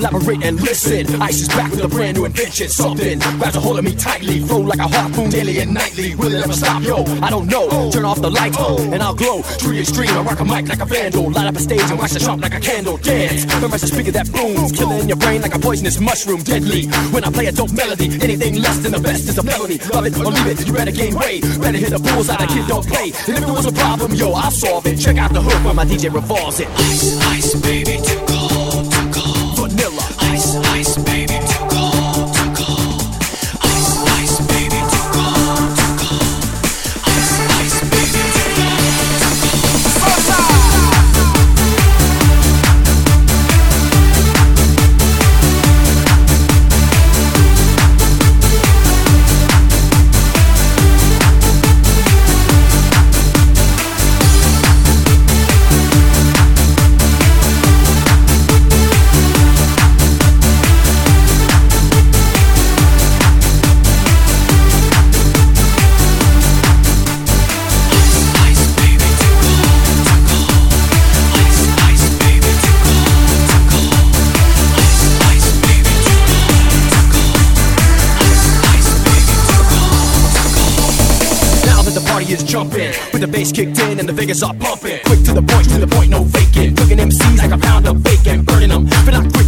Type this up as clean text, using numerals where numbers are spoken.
elaborate and listen. Ice is back with a brand new invention. Something grabs a hold of me tightly, flow like a harpoon daily and nightly. Will it ever stop? Yo, I don't know. Turn off the lights and I'll glow. To the extreme, I rock a mic like a vandal. Light up a stage and wax the sharp like a candle. Dance, memorize the speaker that booms, killing your brain like a poisonous mushroom. Deadly, when I play a dope melody, anything less than the best is a felony. Love it or leave it, you better gain weight. Better hit the bullseye, the kid don't play. And if it was a problem, yo, I'll solve it. Check out the hook while my DJ revolves it. Ice, ice, baby, too cold, too cold. Vanilla. Ice, ice, baby, too cold, too cold. Ice, ice, baby, too cold, too cold. Ice, ice, baby, too cold, too cold. Is jumping with the bass kicked in and the Vegas are pumping. Quick to the point, no faking. Cooking MCs like a pound of bacon, burning them, but not quick.